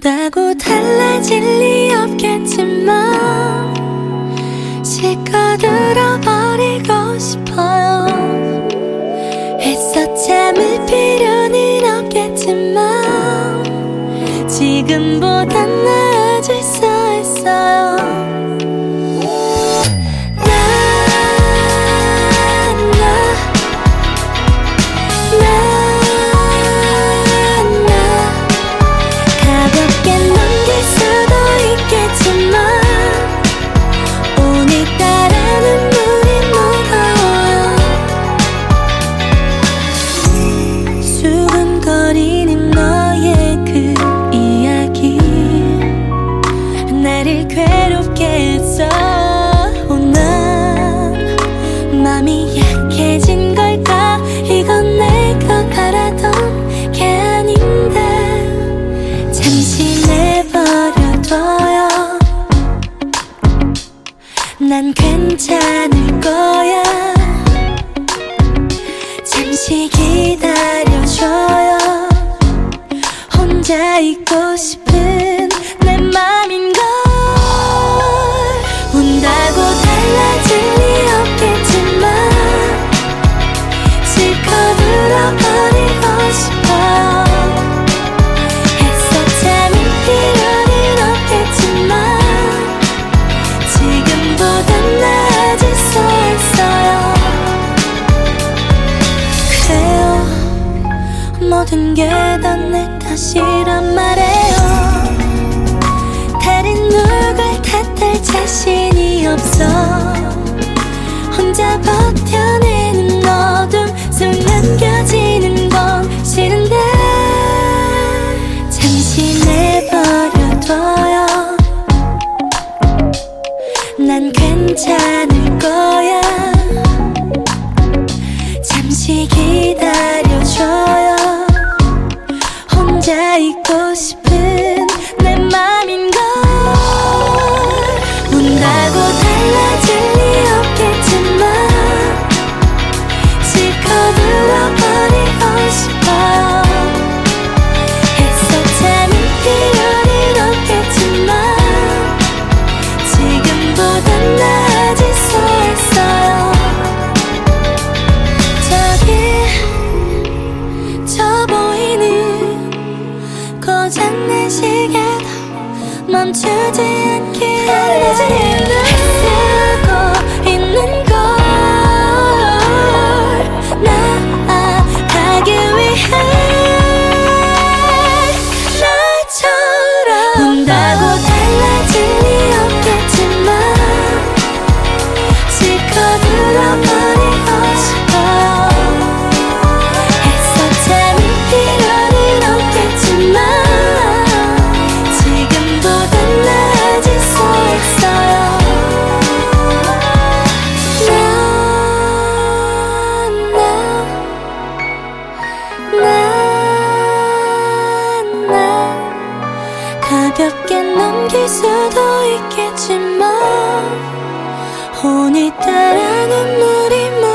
온다고 달라질 리 없겠지만 실컷 울어버리고 싶어요. 애써 참을 필요는 없겠지만 지금보단 나아질 수 있어요. 가볍게 넘길 수도 있겠지만 오늘따라 눈물이 무거워요. 수근거리는 너의 그 이야기 나를 괴롭게 했어. 난 맘이 약해진 걸까? 이건 내가 바라던 게 아닌데 잠시 내버려둬요. 난 괜찮을 거야. 잠시 기다려줘요. 혼자 있고 싶은 내 맘인걸. 운다고 달라질 리 없겠지만 실컷 울어버리고 싶어요. 애써 참을 필요는 없겠지만 지금보단 나아질 수 있어요. 그래요, 모든 게 다 내 탓이란 말이에요. 다른 누굴 탓할 자신이 없어. 혼자 버텨내는 어둠 속 남겨지는 건 싫은데 잠시 내버려둬요. 난 괜찮을 거야. 잠시 기다려줘요. 혼자 있고 싶은 내 맘인걸. 운다고 달라질 리 없겠지만 실컷 울어버리고 싶어요. 애써 참을 필요는 없겠지만 지금보단 나아질 수 있어요. 저기 저 보이는 고장난 시계도 멈추지 않게 쓰고 있는 걸 나아가기 위해 나처럼. 운다고 달라질 리 없겠지만 실컷 울어버리고 싶어요. 애써 참을 필요는 없겠지만 지금보단 나아질 수 있어요. 가볍게 넘길 수도 있겠지만 오늘따라 눈물이